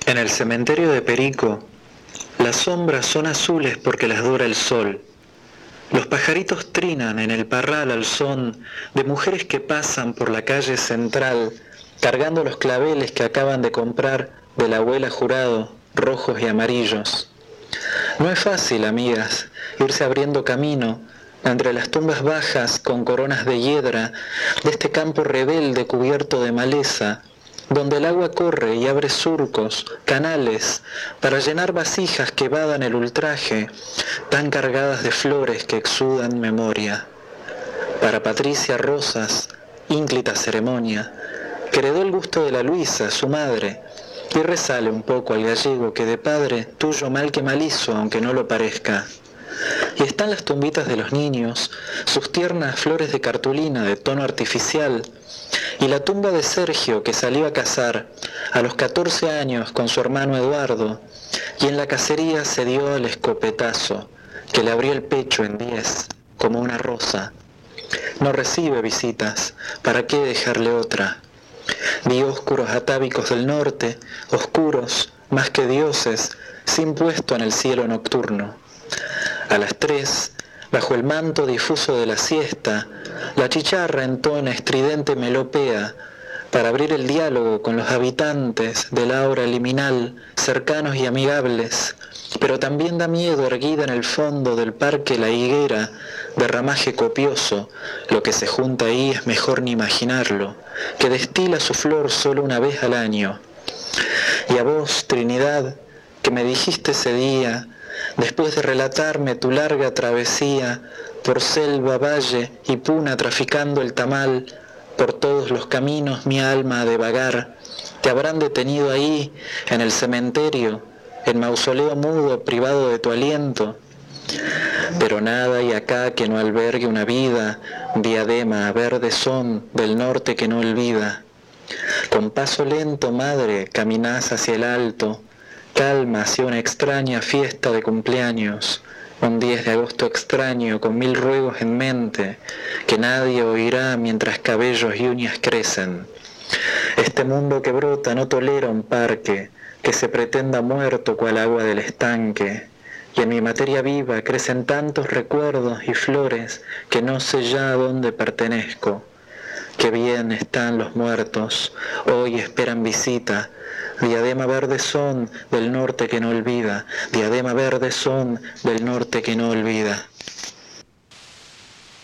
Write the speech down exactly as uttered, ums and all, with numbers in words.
En el cementerio de Perico, las sombras son azules porque las dura el sol. Los pajaritos trinan en el parral al son de mujeres que pasan por la calle central, cargando los claveles que acaban de comprar de la abuela Jurado, rojos y amarillos. No es fácil, amigas, irse abriendo camino entre las tumbas bajas con coronas de hiedra de este campo rebelde cubierto de maleza, donde el agua corre y abre surcos, canales, para llenar vasijas que badan el ultraje, tan cargadas de flores que exudan memoria. Para Patricia Rosas, ínclita ceremonia, que heredó el gusto de la Luisa, su madre, y resale un poco al gallego que de padre tuyo mal que mal hizo, aunque no lo parezca. Y están las tumbitas de los niños, sus tiernas flores de cartulina de tono artificial, y la tumba de Sergio que salió a cazar a los catorce años con su hermano Eduardo, y en la cacería se dio el escopetazo que le abrió el pecho en diez, como una rosa. No recibe visitas, ¿para qué dejarle otra? Vi oscuros atávicos del norte, oscuros, más que dioses, sin puesto en el cielo nocturno. A las tres, bajo el manto difuso de la siesta, la chicharra entona estridente melopea para abrir el diálogo con los habitantes del aura liminal, cercanos y amigables, pero también da miedo erguida en el fondo del parque la higuera, de ramaje copioso, lo que se junta ahí es mejor ni imaginarlo, que destila su flor solo una vez al año. Y a vos, Trinidad, que me dijiste ese día, después de relatarme tu larga travesía por selva, valle y puna traficando el tamal, por todos los caminos mi alma ha de vagar, te habrán detenido ahí, en el cementerio, en mausoleo mudo privado de tu aliento. Pero nada hay acá que no albergue una vida, diadema verde son del norte que no olvida. Con paso lento, madre, caminás hacia el alto, calma hacia una extraña fiesta de cumpleaños, un diez de agosto extraño con mil ruegos en mente, que nadie oirá mientras cabellos y uñas crecen. Este mundo que brota no tolera un parque, que se pretenda muerto cual agua del estanque, y en mi materia viva crecen tantos recuerdos y flores que no sé ya a dónde pertenezco. Qué bien están los muertos, hoy esperan visita, diadema verde son del norte que no olvida, diadema verde son del norte que no olvida.